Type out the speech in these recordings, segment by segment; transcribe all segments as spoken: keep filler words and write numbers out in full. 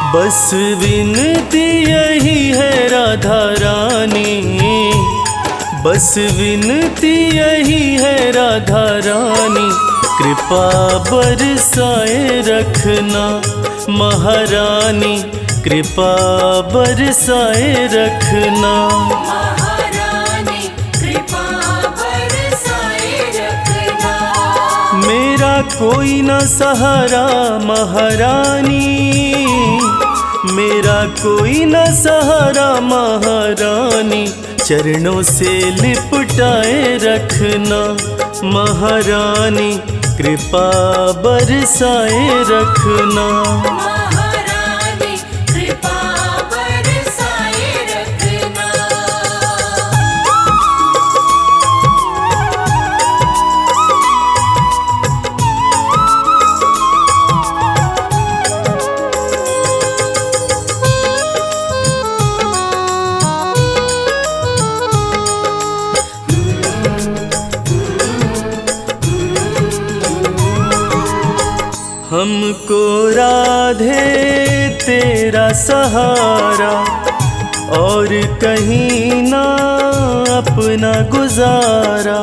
बस विनती यही है राधा रानी, बस विनती यही है राधा रानी, कृपा बरसाए रखना महारानी, कृपा बरसाए रखना। महारानी कृपा बरसाए रखना। मेरा कोई न सहारा महारानी, मेरा कोई न सहारा महारानी, चरणों से लिपटाए रखना महारानी, कृपा बरसाए रखना। महारानी कृपा बरसाए रखना। हमको राधे तेरा सहारा, और कहीं ना अपना गुजारा।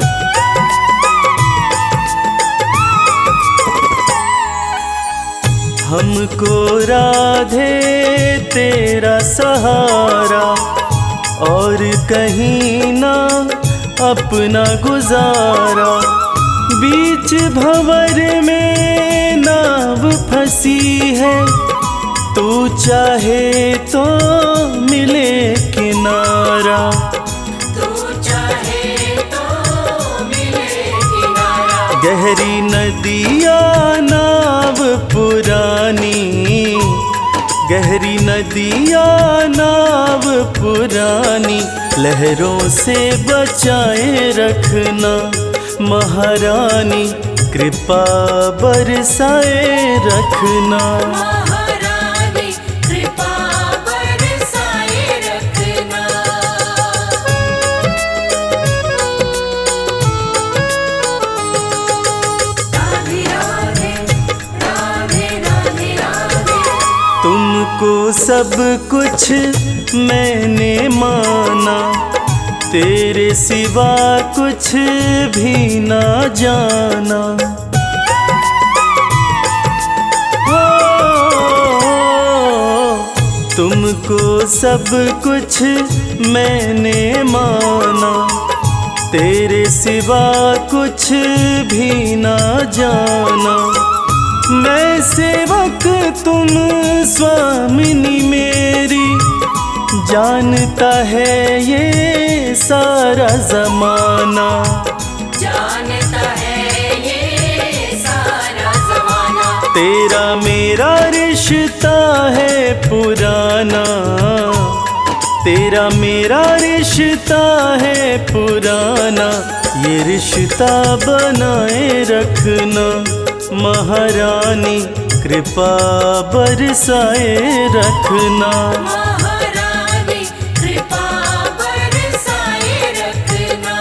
हमको राधे तेरा सहारा, और कहीं ना अपना गुजारा। बीच भंवर में नाव फंसी है, तू चाहे तो मिले किनारा। तू चाहे तो मिले किनारा। गहरी नदिया नाव पुरानी, गहरी नदिया नाव पुरानी, लहरों से बचाए रखना महारानी, कृपा बरसाए रखना। महारानी कृपा बरसाए रखना। राधे राधे राधे राधे राधे। तुमको सब कुछ मैंने माना, तेरे सिवा कुछ भी ना जाना। हो, तुमको सब कुछ मैंने माना, तेरे सिवा कुछ भी ना जाना। मैं सेवक तुम स्वामिनी मेरी, जानता है ये सारा जमाना। जानता है ये सारा जमाना। तेरा मेरा रिश्ता है पुराना, तेरा मेरा रिश्ता है पुराना, ये रिश्ता बनाए रखना महारानी, कृपा बरसाए रखना। महारानी कृपा बरसाए रखना।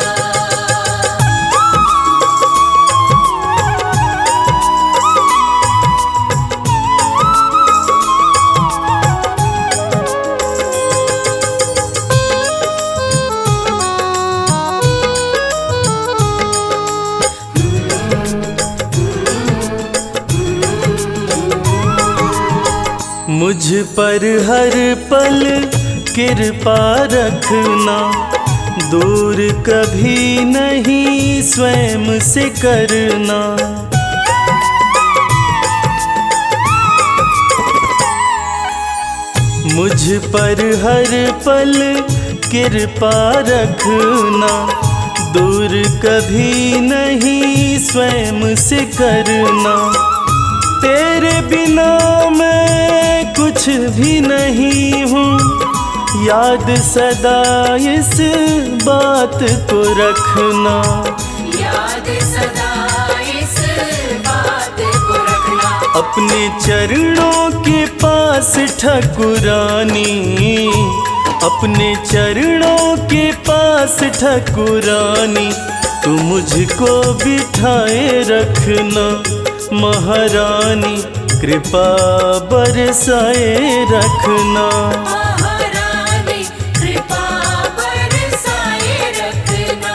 मुझ पर हर पल कृपा रखना, दूर कभी नहीं स्वयं से करना। मुझ पर हर पल कृपा रखना, दूर कभी नहीं स्वयं से करना। तेरे बिना मैं कुछ भी नहीं हूँ, याद सदा इस बात को रखना। याद सदा इस बात को रखना। अपने चरणों के पास ठकुरानी, अपने चरणों के पास ठकुरानी, तू मुझको बिठाए रखना महारानी, कृपा बरसाए रखना। महारानी कृपा बरसाए रखना।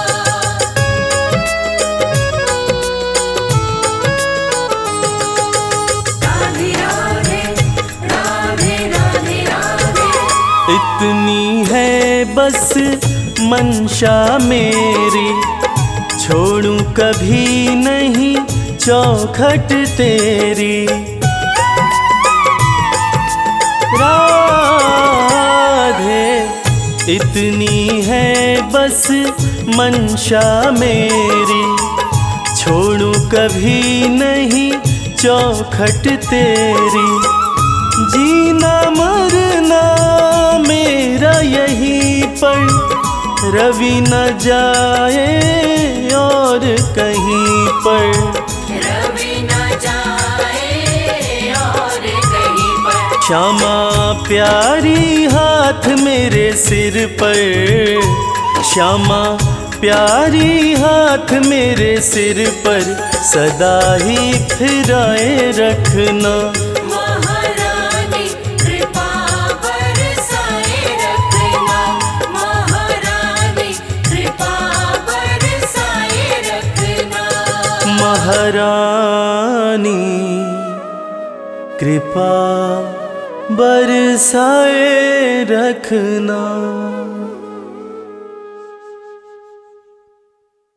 राधे राधे राधे राधे राधे। इतनी है बस मंशा मेरी, छोड़ूं कभी नहीं चौखट तेरी। राधे इतनी है बस मंशा मेरी, छोड़ूं कभी नहीं चौखट तेरी। जीना मरना मेरा यहीं पर, रवि न जाए और कहीं पर। रवि न जाए और कहीं पर। श्यामा प्यारी हाथ मेरे सिर पर, श्यामा प्यारी हाथ मेरे सिर पर, सदा ही फिराए रखना। महारानी कृपा बरसाए रखना। महारानी कृपा बरसाए रखना। महारानी कृपा बरसाए रखना।